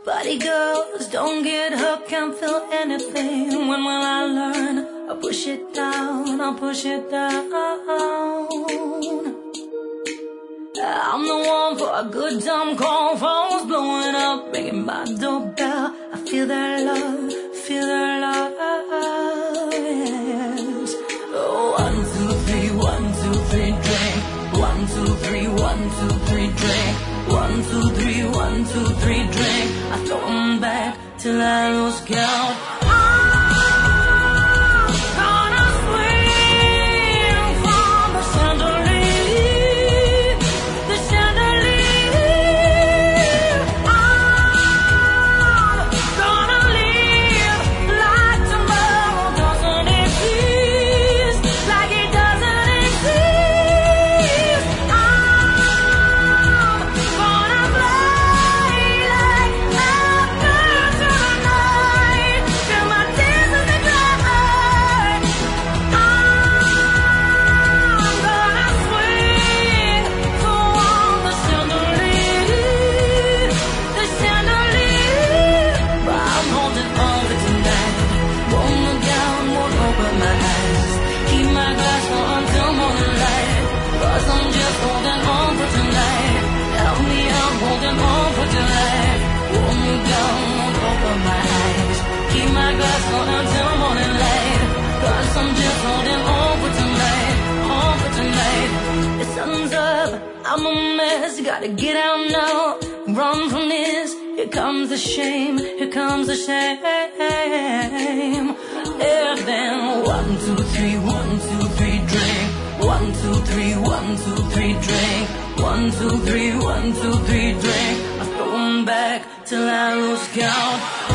Body girls, don't get hooked, can't feel anything. When will I learn? I'll push it down, I'll push it down. I'm the one for a good time call, phones blowing up, ringing my doorbell. I feel their love, feel their love, yes. Oh, 1, 2, 3, 1, 2, 3, drink. 1, 2, 3, 1, 2, 3, drink. 1, 2, 3, 1, 2, 3, drink. I throw them back till I lose count. Until morning light, 'cause I'm just holding on for tonight, on for tonight. The sun's up, I'm a mess, gotta get out now, run from this. Here comes the shame, here comes the shame. Yeah, then 1, 2, 3, 1, 2, 3, drink. 1, 2, 3, 1, 2, 3, drink. 1, 2, 3, 1, 2, 3, drink. I throw them back till I lose count.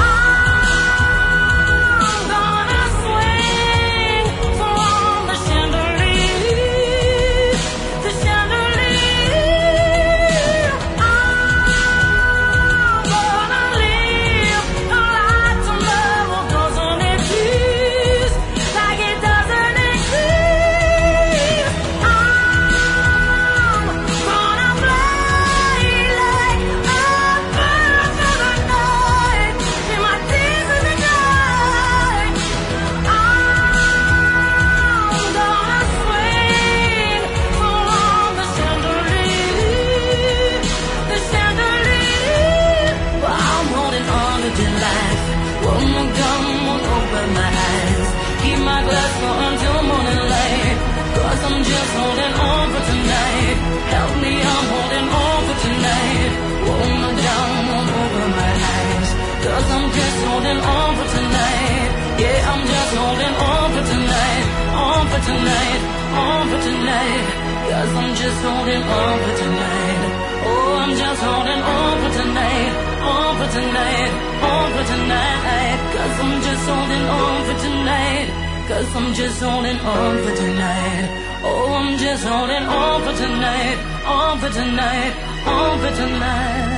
Holding on for tonight, help me, I'm holding on for tonight. Won't look down, won't open my eyes, 'cause I'm just holding on for tonight. Yeah, I'm just holding on for tonight, on for tonight, on for tonight. 'Cause I'm just holding on for tonight. Oh, I'm just holding on for tonight, on for tonight, on for tonight. 'Cause I'm just holding on for tonight. 'Cause I'm just holding on for tonight. Oh, I'm just holding on for tonight, on for tonight, on for tonight.